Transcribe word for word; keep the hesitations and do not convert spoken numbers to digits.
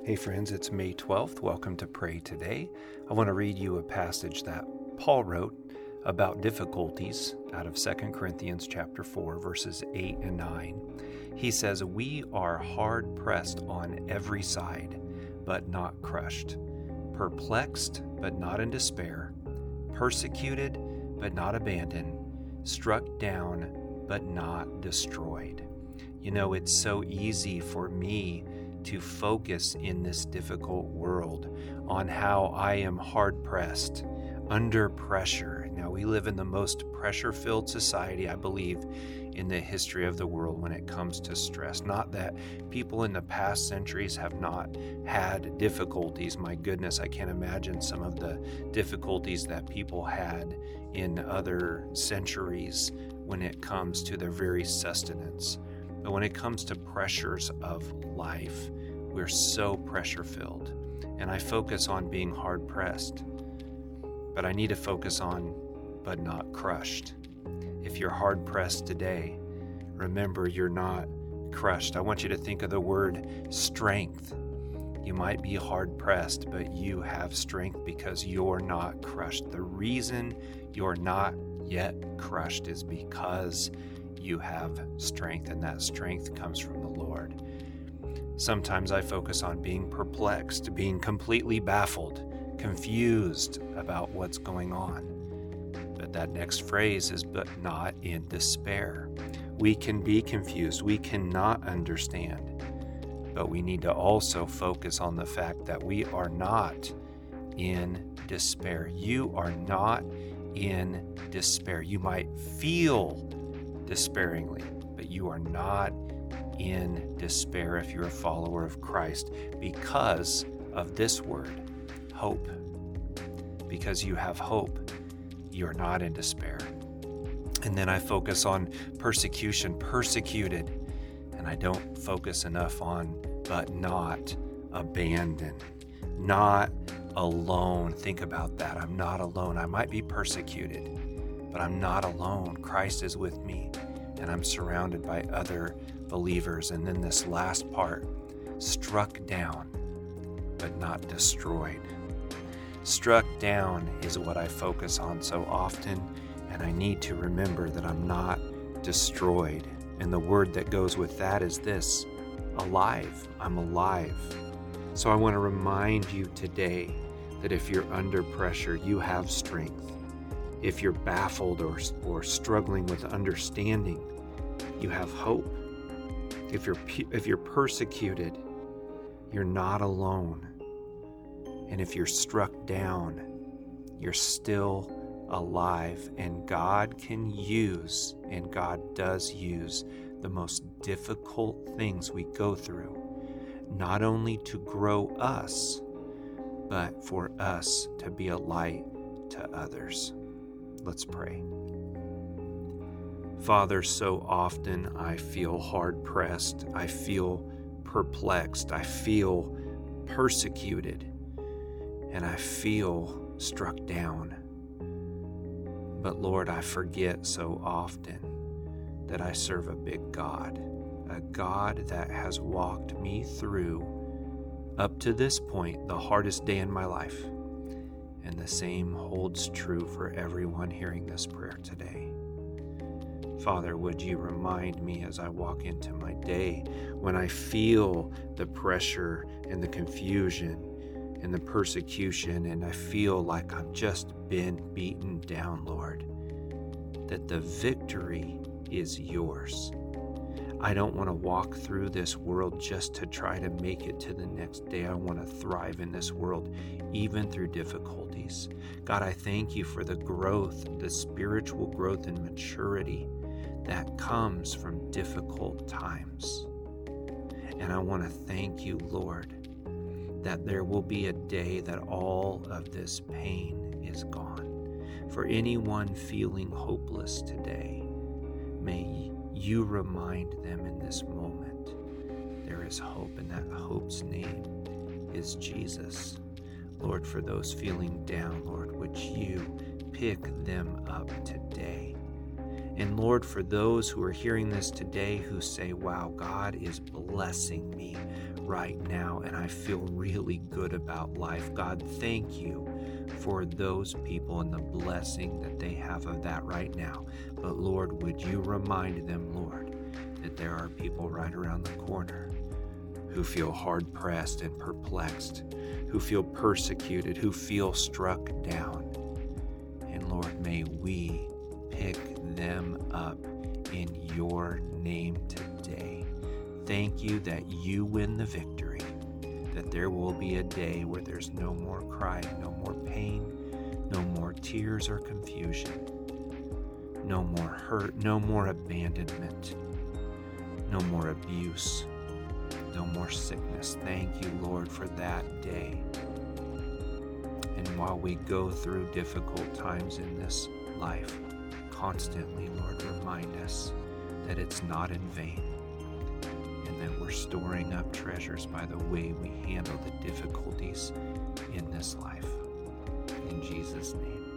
Hey friends, it's May twelfth. Welcome to Pray Today. I want to read you a passage that Paul wrote about difficulties out of Second Corinthians chapter four, verses eight and nine. He says, "We are hard pressed on every side, but not crushed, perplexed, but not in despair, persecuted, but not abandoned, struck down, but not destroyed." You know, it's so easy for me to focus in this difficult world on how I am hard-pressed, under pressure. Now, we live in the most pressure-filled society, I believe, in the history of the world when it comes to stress. Not that people in the past centuries have not had difficulties. My goodness, I can't imagine some of the difficulties that people had in other centuries when it comes to their very sustenance. But when it comes to pressures of life, we're so pressure-filled. And I focus on being hard-pressed. But I need to focus on, but not crushed. If you're hard-pressed today, remember you're not crushed. I want you to think of the word strength. You might be hard-pressed, but you have strength because you're not crushed. The reason you're not yet crushed is because you have strength, and that strength comes from the Lord. Sometimes I focus on being perplexed, being completely baffled, confused about what's going on. But that next phrase is, but not in despair. We can be confused, we cannot understand, but we need to also focus on the fact that we are not in despair. You are not in despair. You might feel despairingly, but you are not in despair if you're a follower of Christ because of this word, hope. Because you have hope, you're not in despair. And then I focus on persecution, persecuted, and I don't focus enough on but not abandoned, not alone. Think about that. I'm not alone. I might be persecuted, but I'm not alone. Christ is with me, and I'm surrounded by other believers. And then this last part, struck down, but not destroyed. Struck down is what I focus on so often, and I need to remember that I'm not destroyed. And the word that goes with that is this, alive. I'm alive. So I want to remind you today that if you're under pressure, you have strength. If you're baffled or, or struggling with understanding, you have hope. If you're if you're persecuted, you're not alone. And if you're struck down, you're still alive. And God can use, and God does use, the most difficult things we go through, not only to grow us, but for us to be a light to others. Let's pray. Father, so often I feel hard-pressed. I feel perplexed. I feel persecuted. And I feel struck down. But Lord, I forget so often that I serve a big God, a God that has walked me through, up to this point, the hardest day in my life. And the same holds true for everyone hearing this prayer today. Father, would you remind me as I walk into my day, when I feel the pressure and the confusion and the persecution, and I feel like I've just been beaten down, Lord, that the victory is yours. I don't want to walk through this world just to try to make it to the next day. I want to thrive in this world, even through difficulties. God, I thank you for the growth, the spiritual growth and maturity that comes from difficult times. And I want to thank you, Lord, that there will be a day that all of this pain is gone. For anyone feeling hopeless today, may you remind them in this moment there is hope, and that hope's name is Jesus. Lord, for those feeling down, Lord, would you pick them up today? And Lord, for those who are hearing this today who say, wow, God is blessing me right now, and I feel really good about life. God, thank you for those people and the blessing that they have of that right now. But Lord, would you remind them, Lord, that there are people right around the corner who feel hard-pressed and perplexed, who feel persecuted, who feel struck down. And Lord, may we pick them up in your name today. Thank you that you win the victory, that there will be a day where there's no more crying, no more pain, no more tears or confusion, no more hurt, no more abandonment, no more abuse, no more sickness. Thank you, Lord, for that day. And while we go through difficult times in this life, constantly, Lord, remind us that it's not in vain, and that we're storing up treasures by the way we handle the difficulties in this life. In Jesus' name.